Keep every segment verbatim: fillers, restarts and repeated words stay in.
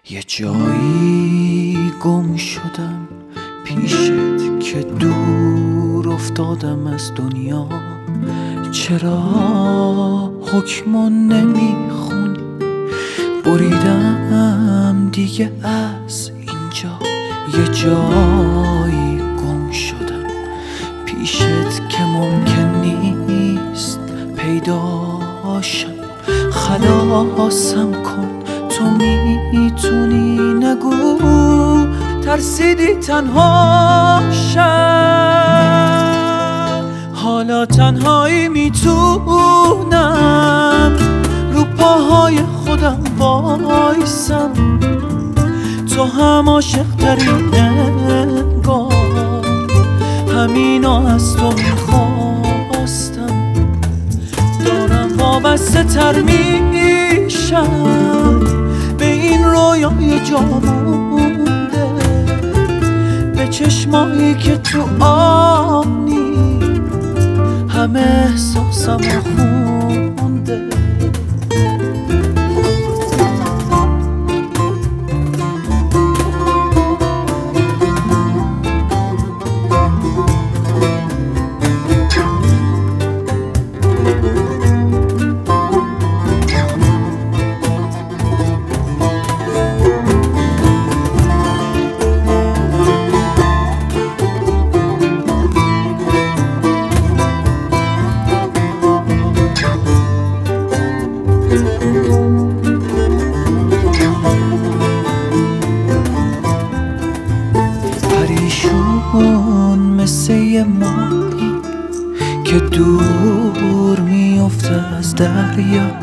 یه جایی گم شدم پیشت که دور افتادم از دنیا. چرا حکمو نمیخونی؟ بریدم دیگه از اینجا. یه جایی گم شدم پیشت که ممکن نیست پیداشم. خلاصم کن تو میتونی، نگو ترسیدی تنها شم. حالا تنهایی میتونم رو پاهای خودم وایسم. تو هم عاشق تری انگار، همینو از تو میخواستم. دارم وابسته تر میشم به این رویای جا مونده، به چشمایی که تو آنی همه احساسم خونده. پریشون مثل یه ماهی که دور میفته از دریا.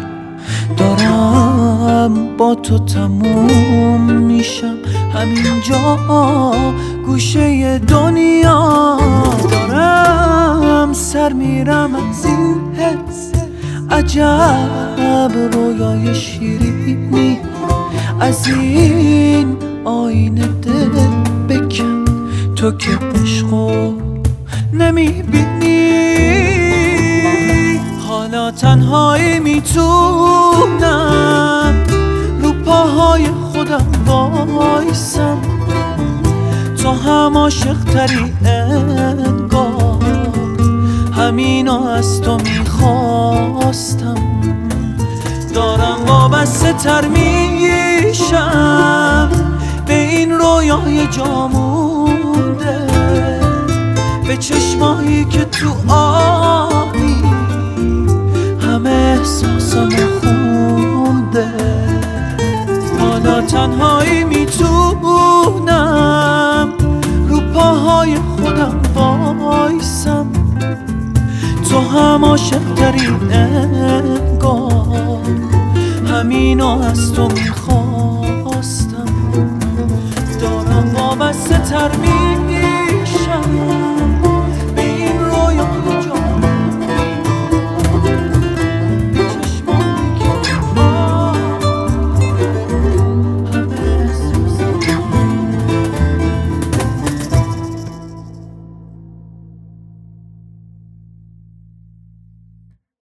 دارم با تو تموم میشم همینجا گوشه دنیا. دارم سر میرم از این حس، عجب رویای شیرینی. از این آینه دل بکن تو که عشقو نمیبینی. حالا تنهایی میتونم رو پاهای خودم وایسم. تو هم عاشق تری انگار، همینو از تو میخواستم. دارم وابسته تر میشم به این رویای جا مونده، به چشمایی که تو آبی همه احساسم خونده. حالا تنهایی میتونم رو پاهای خودم وایسم. تو هم عاشق تری انگار، همینو از تو میخواستم. دارم وابسته تر می